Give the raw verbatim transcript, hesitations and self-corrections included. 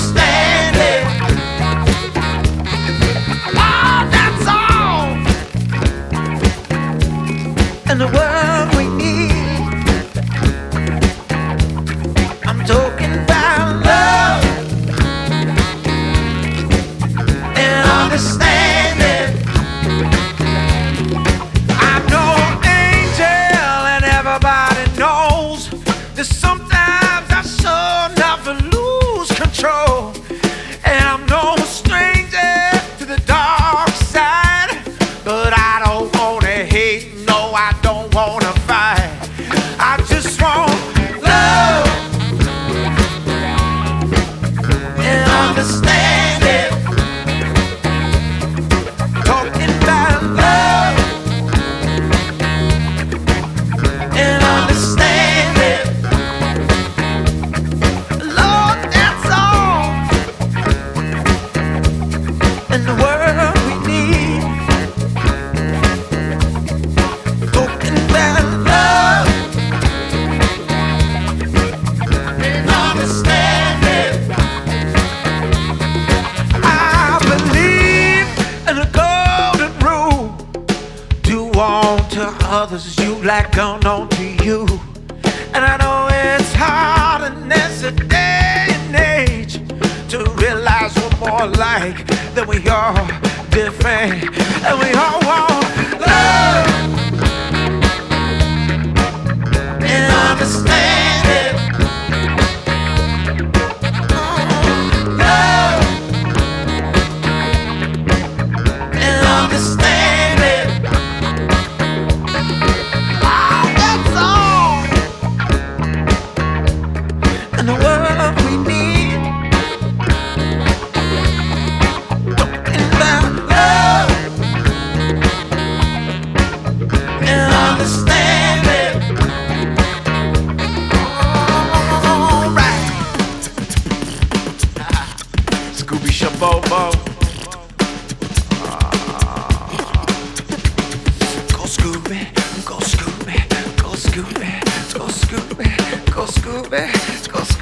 understanding. Oh, that's all in the world we need. I'm talking about love and understanding. I'm no angel, and everybody knows that sometimes I sure never lose control. And I'm no stranger to the dark side, but I don't wanna hate, no, I don't wanna fight. I just want love and understanding. Talking about love and understanding. Lord, that's all in the world we need. Talking about love and understanding. I believe in a golden rule: do unto others as you like done unto you. And I know it's hard in this day and age to realize we're more alike than we are different, and we all want love and understanding. Love and understanding. Oh, that's all in the world we need. Talking about love and understanding. All right. Scooby Shabobo. Go Scooby, go Scooby, go Scooby, go Scooby, go Scooby, go Scooby.